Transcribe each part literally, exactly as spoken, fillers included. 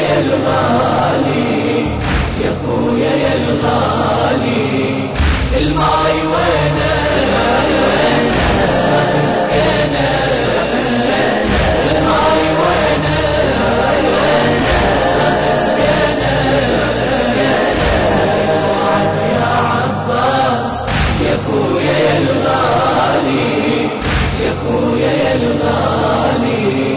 يا الغالي يا خويا يا الغالي الماي وينه نسمة سكينة الماي وينه نسمة سكينة يا عباس يا خويا يا الغالي يا خويا يا الغالي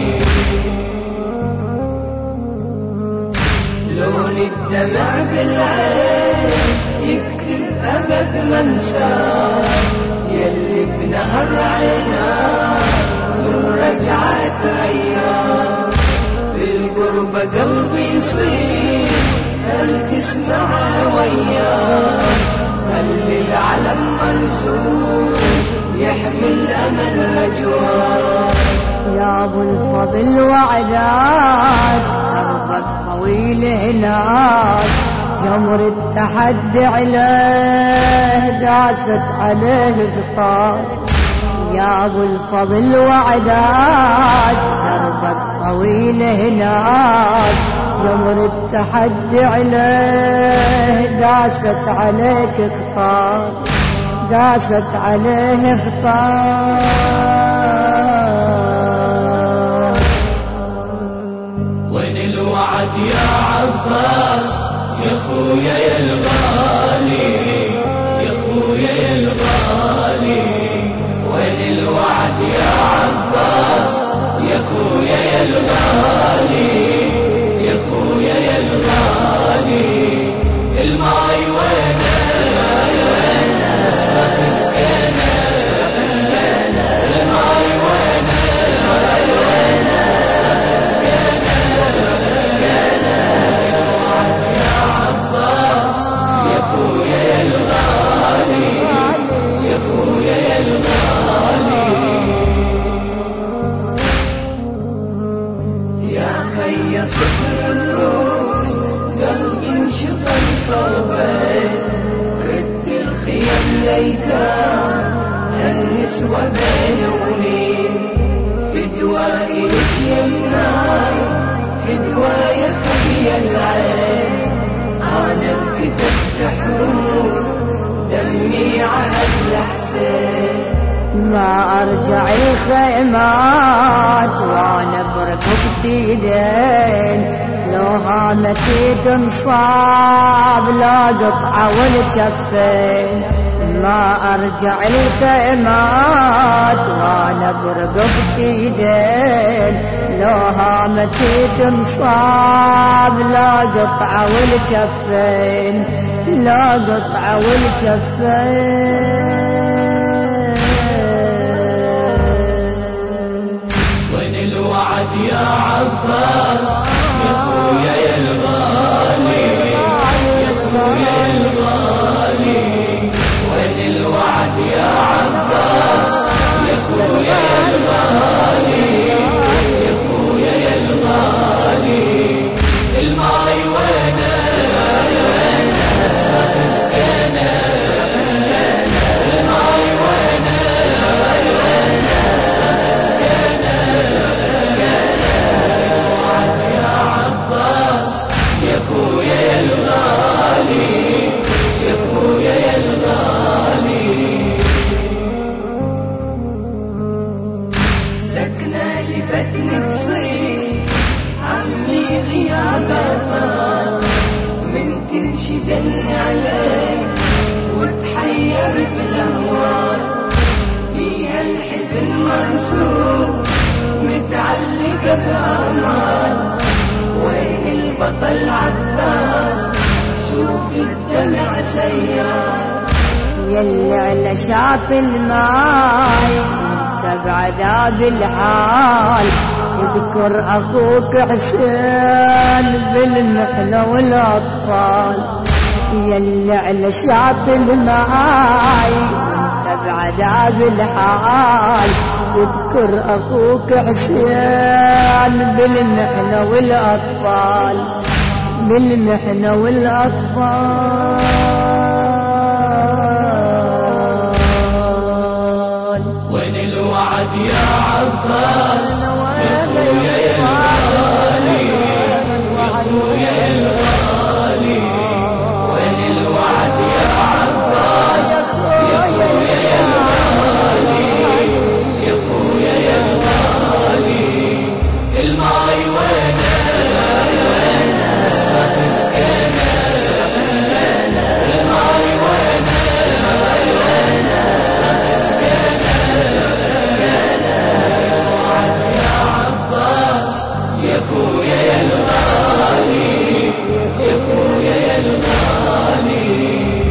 لون الدمع بالعين يكتب أبد منساه يلي بنهر عيناه من رجعت أيام بالقرب قلبي يصير هل تسمع وياه خلي العلم مرسوم يحمل أمل رجواه يا ابو الفضل وعداد دربك طويل هناك جمر التحدي عليه داست عليه ثقال يا ابو الفضل وعداد دربك طويل هناك جمر التحدي عليه داست عليك خطال داست عليه خطال وين الوعد يا عباس يا خويا يا الغالي يا خويا يا الغالي وين الوعد يا عباس يا خويا يا الغالي يا خويا يا الغالي الماي وينه نسمة سكينة الماي وينه نسمة سكينة يا عباس يا خويا يا الغالي يا خويا يا الغالي يا خي صبر الروح قلبي انشغل صوبك رد الخيم ليتام النسوة ذلولي فدواي لش يمناي فدواي خي العين أنا الكتبت حروف دمي على الحسين ما أرجع الخيمات وأنا بركبتي دين لو هامتي تنصاب لا قطعة والجفين ما أرجع الخيمات وأنا بركبتي دين لو هامتي تنصاب لا قطعة والجفين لا قطعة والجفين الوعد يا عباس يا خويا يا الغالي يا خويا يا الغالي وين الوعد يا عباس يا خويا يا الغالي يا خويا يا الغالي الماي وينه نسمة سكينة الماي وينه نسمة سكينة يا خويا يا الغالي يا خويا يا الغالي سكنة لفتنة تصير عمي غيابة من تنشدن عليك وتحير بالأهوال بيها الحزن مرسوم متعلقة بأمال وين البطل عباس شوف الدمع سيار يلي على شاطئ الماي انت بعذاب الحال تذكر اخوك حسين بالمحنة والاطفال يلي على شاطئ الماي انت بعذاب الحال تذكر اخوك حسين بالمحنة والاطفال بالمحنة والاطفال وين الوعد يا عباس يا خويا يا الغالي يا خويا الغالي وين الوعد يا عباس يا خويا يا الغالي يا خويا يا الغالي الماي وينه اسرح سكينه الماي وينه اسرح سكينه الوعد يا عباس يا خويا يا الغالي يا خويا يا الغالي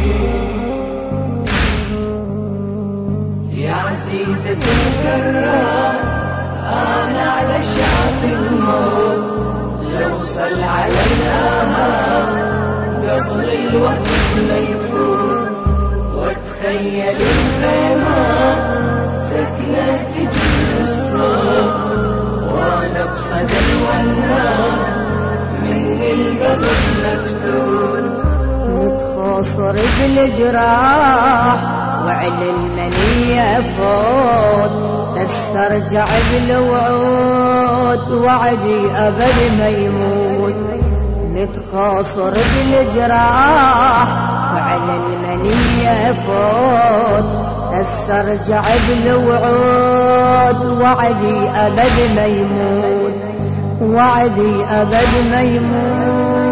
يا عزيزة الكرار أنا على شاطئ الموت لوصل على النهار قبل الوقت ما يفوت واتخيل الخيمات سكنة تجي الصوت وانا بصدى الونار من القبر مفتون متخاصر بالجراح وعلى المنية فوت تسترجع بالوعود وعدي أبد ما يموت متخاصر بالجراح وعلى المنية فوت تسترجع بالوعود وعدي أبد ما يموت وعدي أبد ما يموت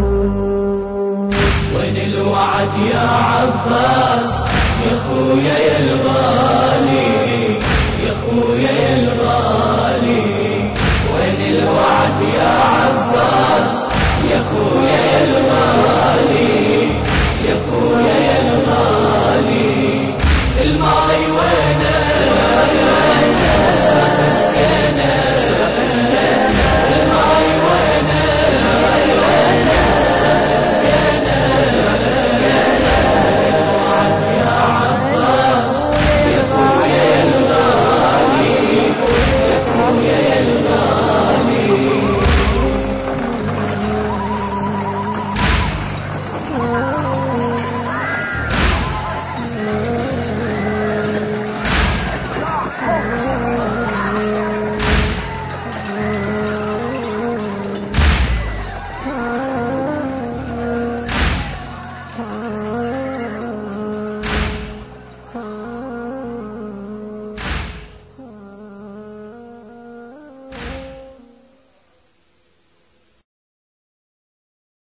وين الوعد يا عباس يا خويا